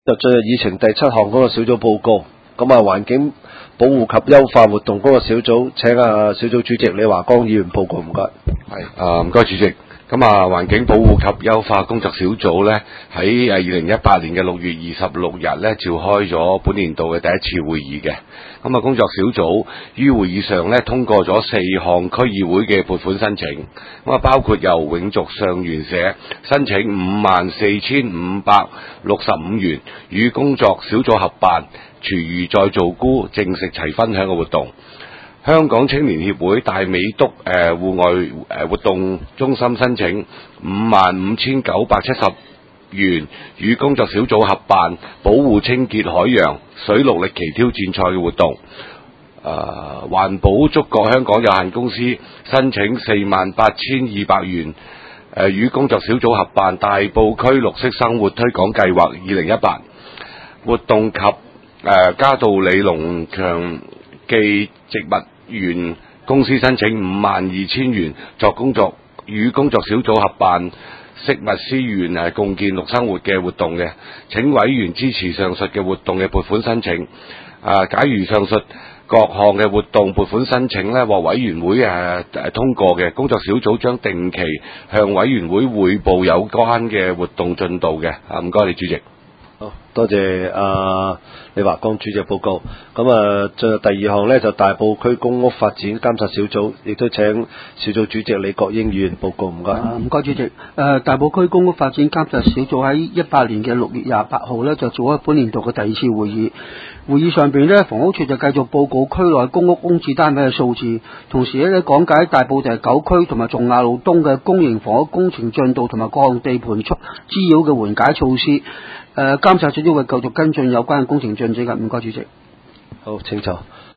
就進入議程第7項嗰個小組報告，咁環境保護及優化活動嗰個小組，請小組主席李華光議員報告，唔該。 係，唔該主席。咁環境保護及優化工作小組呢，喺2018年嘅6月26日呢，召開咗本年度嘅第一次會議嘅。咁工作小組於會議上呢，通過咗4項區議會嘅撥款申請，咁包括由永續上元社申請54,565元與工作小組合辦廚餘再造菇正食齊分享嘅活動。香港青年協會大美督戶外活動中心申請55,970元與工作小組合辦保護清潔海洋水陸力奇挑戰賽嘅活動。環保觸覺香港有限公司申請48,200元與工作小組合辦大埔區綠色生活推廣計劃2018活動及嘉道理農場暨植物園公司申請52,000元作與工作小組合辦食物思源共建綠生活嘅活動嘅，請委員支持上述嘅活動嘅撥款申請。假如上述各項嘅活動撥款申請呢獲委員會通過嘅，工作小組將定期向委員會匯報有關嘅活動進度嘅。唔該你主席。 好多謝李華光主席報告。咁進入第2項呢，就大埔區公屋發展監察小組，亦都請小組主席李國英議員報告，唔該。 唔該主席。大埔區公屋發展監察小組喺18年嘅6月28號呢，就做咗本年度嘅第2次會議。會議上邊呢，房屋處就繼續報告區內公屋空置單位嘅數字，同時咧講解大埔第9區同埋頌雅路東嘅公營房屋工程進度同埋各項地盤滋擾嘅緩解措施。監察小組會繼續跟進有關嘅工程進展嘅。唔該主席。 好，請坐。